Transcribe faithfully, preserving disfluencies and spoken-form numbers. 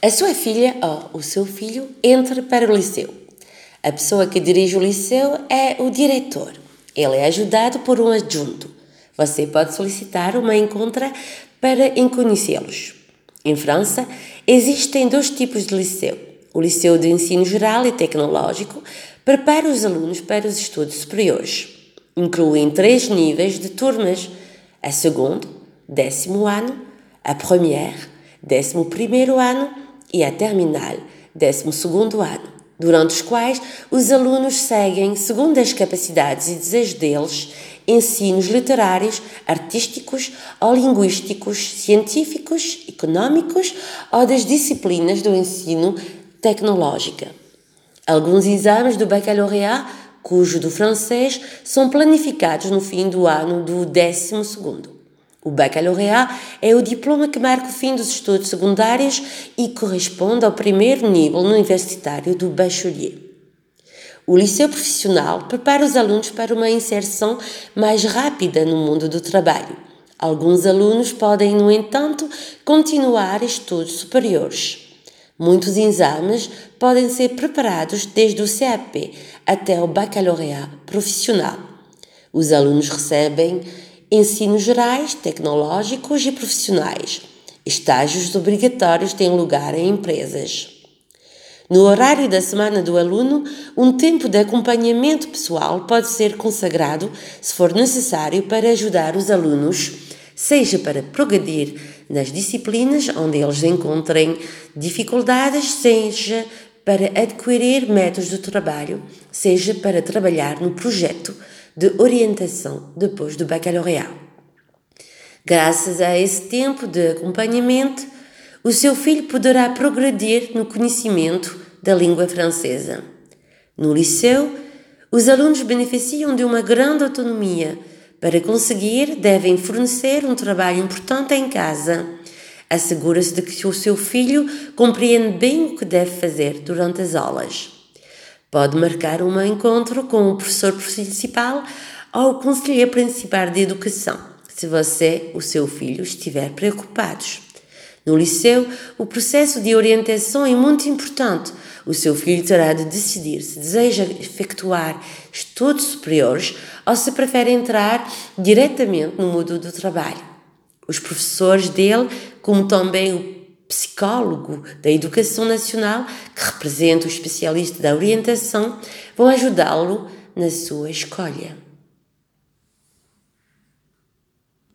A sua filha ou o seu filho entra para o liceu. A pessoa que dirige o liceu é o diretor. Ele é ajudado por um adjunto. Você pode solicitar uma encontra para conhecê-los. Em França, existem dois tipos de liceu. O liceu de ensino geral e tecnológico prepara os alunos para os estudos superiores. Incluem três níveis de turmas: a segundo, décimo ano, a première, décimo primeiro ano e a terminal, décimo segundo ano, durante os quais os alunos seguem, segundo as capacidades e desejos deles, ensinos literários, artísticos ou linguísticos, científicos, económicos ou das disciplinas do ensino tecnológico. Alguns exames do baccalauréat, cujo do francês, são planificados no fim do ano do décimo segundo. O baccalauréat é o diploma que marca o fim dos estudos secundários e corresponde ao primeiro nível universitário do bachelier. O liceu profissional prepara os alunos para uma inserção mais rápida no mundo do trabalho. Alguns alunos podem, no entanto, continuar estudos superiores. Muitos exames podem ser preparados desde o C A P até o baccalauréat profissional. Os alunos recebem ensinos gerais, tecnológicos e profissionais. Estágios obrigatórios têm lugar em empresas. No horário da semana do aluno, um tempo de acompanhamento pessoal pode ser consagrado, se for necessário, para ajudar os alunos, seja para progredir nas disciplinas onde eles encontrem dificuldades, seja para adquirir métodos de trabalho, seja para trabalhar no projeto de orientação depois do baccalauréat. Graças a esse tempo de acompanhamento, o seu filho poderá progredir no conhecimento da língua francesa. No liceu, os alunos beneficiam de uma grande autonomia. Para conseguir, devem fornecer um trabalho importante em casa. Assegura-se de que o seu filho compreende bem o que deve fazer durante as aulas. Pode marcar um encontro com o professor principal ou o conselheiro principal de educação, se você ou seu filho estiver preocupados. No liceu, o processo de orientação é muito importante. O seu filho terá de decidir se deseja efetuar estudos superiores ou se prefere entrar diretamente no mundo do trabalho. Os professores dele, como também o psicólogo da Educação Nacional, que representa o especialista da orientação, vão ajudá-lo na sua escolha.